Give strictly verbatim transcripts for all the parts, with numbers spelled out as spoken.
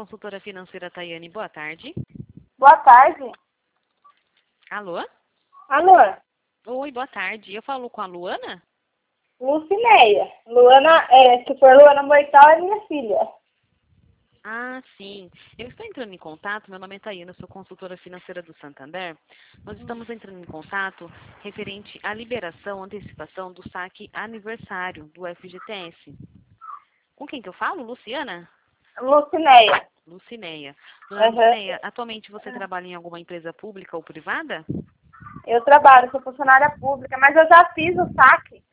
consultora financeira Tayane, boa tarde. Boa tarde. Alô? Alô? Oi, boa tarde. Eu falo com a Luana? Lucineia. Luana, é, se for Luana Moital, é minha filha. Ah, sim. Eu estou entrando em contato, meu nome é Tayane, eu sou consultora financeira do Santander. Nós estamos entrando em contato referente à liberação, antecipação do saque aniversário do F G T S. Com quem que eu falo? Luciana? Lucineia. Lucineia. Dona Uhum. Lucineia, atualmente você trabalha em alguma empresa pública ou privada? Eu trabalho, sou funcionária pública, mas eu já fiz o saque.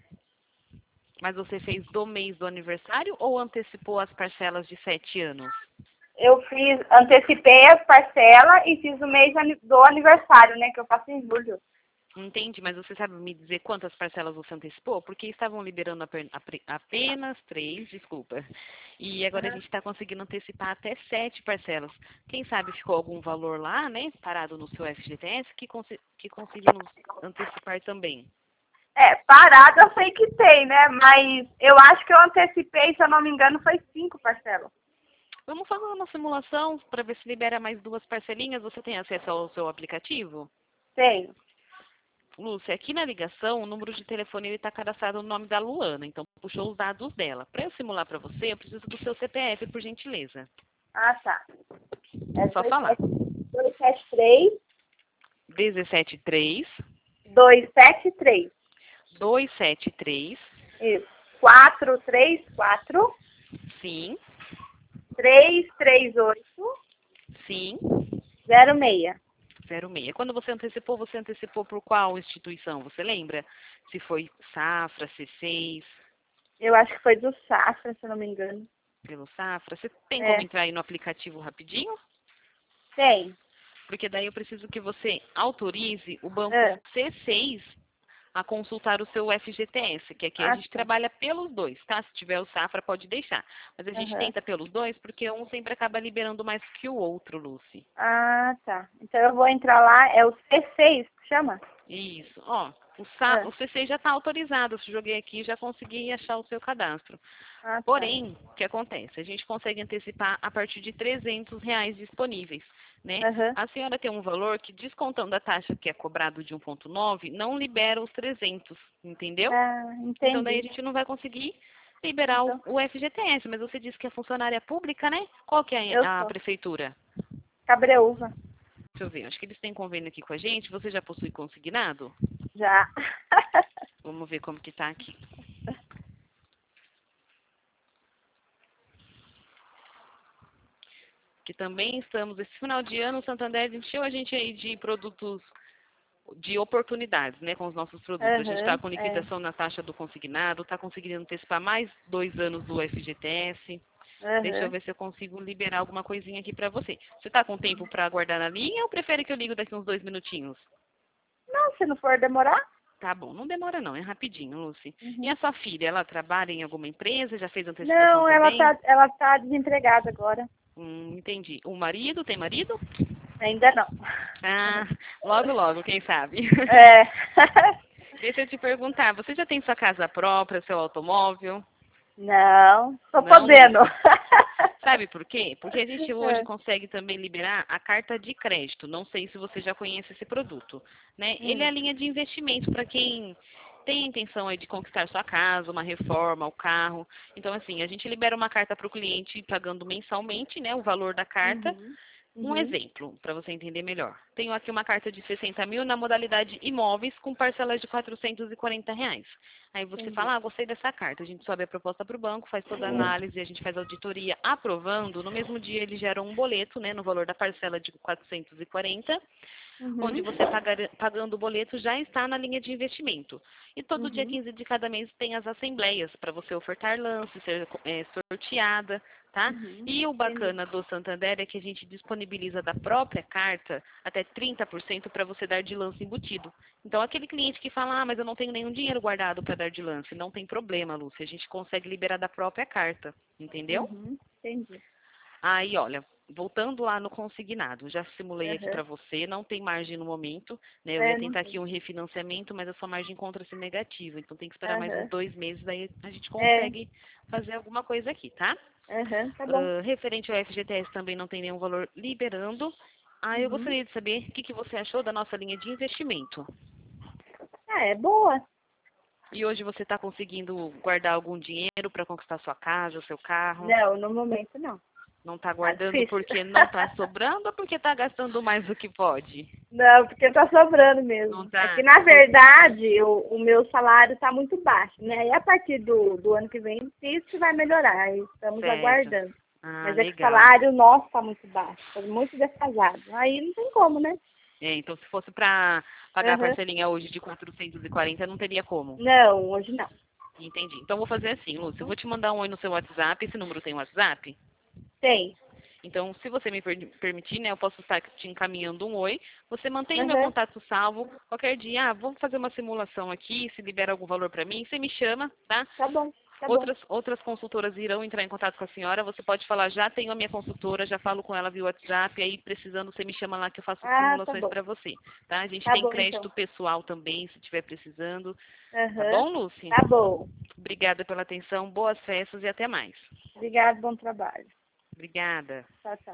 Mas você fez do mês do aniversário ou antecipou as parcelas de sete anos? Eu fiz, antecipei as parcelas e fiz o mês ani- do aniversário, né, que eu faço em julho. Entendi, mas você sabe me dizer quantas parcelas você antecipou? Porque estavam liberando ape- apre- apenas três, desculpa. E agora a gente está conseguindo antecipar até sete parcelas. Quem sabe ficou algum valor lá, né, parado no seu F G T S, que, consi que conseguimos antecipar também. É, parado eu sei que tem, né, mas eu acho que eu antecipei, se eu não me engano, foi cinco parcelas. Vamos fazer uma simulação para ver se libera mais duas parcelinhas. Você tem acesso ao seu aplicativo? Tenho. Lúcia, aqui na ligação, o número de telefone está cadastrado no nome da Luana, então puxou os dados dela. Para eu simular para você, eu preciso do seu C P F, por gentileza. Ah, tá. É Só falar. dois sete três, dezessete três, dois sete três. dois sete três, Isso. quatro três quatro, sim, três três oito, sim, zero seis. zero seis. Quando você antecipou, você antecipou por qual instituição? Você lembra? Se foi Safra, C seis, Eu acho que foi do Safra, se eu não me engano. pelo Safra. Você tem como É, entrar aí no aplicativo rapidinho? tem. Porque daí eu preciso que você autorize o banco É. C seis a consultar o seu F G T S, que aqui a Ah, gente tá. trabalha pelos dois, tá? Se tiver o Safra, pode deixar. Mas a gente Aham. tenta pelos dois, porque um sempre acaba liberando mais que o outro, Lucy. Ah, tá. Então eu vou entrar lá, é o C seis que chama? Isso. Ó, o, Sa- É. o C seis já está autorizado. Eu joguei aqui e já consegui achar o seu cadastro. Ah, tá. Porém, o que acontece? A gente consegue antecipar a partir de trezentos reais disponíveis, né? Aham. A senhora tem um valor que, descontando a taxa que é cobrado de um vírgula nove, não libera os trezentos, entendeu? Ah, Então, daí a entendi. gente não vai conseguir liberar o, Então, o F G T S, mas você disse que é funcionária pública, né? Qual que é eu a, a sou. prefeitura? Cabreúva. Deixa eu ver, acho que eles têm convênio aqui com a gente. Você já possui consignado? Já. Vamos ver como que tá aqui. Que também estamos, esse final de ano, o Santander encheu a gente aí de produtos, de oportunidades, né, com os nossos produtos. A gente está Aham, com é. liquidação na taxa do consignado, está conseguindo antecipar mais dois anos do F G T S. Deixa eu Aham. ver se eu consigo liberar alguma coisinha aqui para você. Você está com tempo para aguardar na linha ou prefere que eu ligo daqui uns dois minutinhos? Não, se não for demorar. Tá bom, não demora não, é rapidinho, Lucy. E Uhum. a sua filha, ela trabalha em alguma empresa? Já fez antecipação Não, ela também? tá, ela tá desempregada agora. Hum, entendi. O marido, tem marido? Ainda não. Ah, logo, logo, quem sabe. É. Deixa eu te perguntar, você já tem sua casa própria, seu automóvel? Não, tô Não, podendo. Lúcia. Sabe por quê? Porque a gente hoje É. consegue também liberar a carta de crédito. Não sei se você já conhece esse produto, né? Ele é a Hum. linha de investimento para quem tem a intenção aí de conquistar sua casa, uma reforma, o carro. Então, assim, a gente libera uma carta para o cliente pagando mensalmente, né, o valor da carta. Uhum. Um Uhum. exemplo, para você entender melhor. Tenho aqui uma carta de sessenta mil na modalidade imóveis com parcelas de quatrocentos e quarenta reais. Aí você Entendi. fala, ah, gostei dessa carta. A gente sobe a proposta para o banco, faz toda a análise, a gente faz a auditoria aprovando. No mesmo dia ele gera um boleto, né, no valor da parcela de quatrocentos e quarenta, onde Uhum. você pagar, pagando o boleto já está na linha de investimento. E todo dia Uhum. quinze de cada mês tem as assembleias para você ofertar lance, ser é, sorteada, tá? Uhum. E o Entendi. bacana do Santander é que a gente disponibiliza da própria carta até trinta por cento para você dar de lance embutido. Então, aquele cliente que fala, ah, mas eu não tenho nenhum dinheiro guardado para dar de lance, não tem problema, Lúcia, a gente consegue liberar da própria carta, entendeu? Uhum. Entendi. Aí, olha, voltando lá no consignado, já simulei aqui Aham. para você, não tem margem no momento, né? Eu ia É, não tentar aqui tem. um refinanciamento, mas a sua margem encontra-se negativa, então tem que esperar mais uns Aham. dois meses, daí a gente É. consegue fazer alguma coisa aqui, tá? Aham, tá bom. Ah, referente ao F G T S também não tem nenhum valor liberando. Ah, eu Uhum. gostaria de saber o que, que você achou da nossa linha de investimento. Ah, é boa. E hoje você está conseguindo guardar algum dinheiro para conquistar sua casa, seu carro? Não, no momento não. Não está Tá guardando difícil. porque não está sobrando ou porque está gastando mais do que pode? Não, porque tá sobrando Não mesmo. É está? que, na verdade, o, o meu salário tá muito baixo, né? E a partir do, do ano que vem, isso vai melhorar. Aí estamos Certo. aguardando. Ah, Mas é que o legal. salário nosso tá muito baixo, tá muito defasado. Aí não tem como, né? É, então, se fosse para pagar a Aham. parcelinha hoje de quatrocentos e quarenta, não teria como. Não, hoje não. Entendi. Então, vou fazer assim, Lúcia. Eu vou te mandar um oi no seu WhatsApp. Esse número tem WhatsApp? Tem. Então, se você me per- permitir, né, eu posso estar te encaminhando um oi. Você mantém o meu Aham. contato salvo. Qualquer dia, ah, vamos fazer uma simulação aqui, se libera algum valor para mim, você me chama, tá? Tá bom, tá bom. Outras, outras consultoras irão entrar em contato com a senhora. Você pode falar, já tenho a minha consultora, já falo com ela via WhatsApp, aí precisando você me chama lá que eu faço Ah, tá simulações bom. para você, tá? A gente Tá tem bom, então. crédito pessoal também, se tiver precisando. Tá Aham. bom, Lúcia? Tá bom. Obrigada pela atenção, boas festas e até mais. Obrigada, bom trabalho. Obrigada. Tchau, tchau.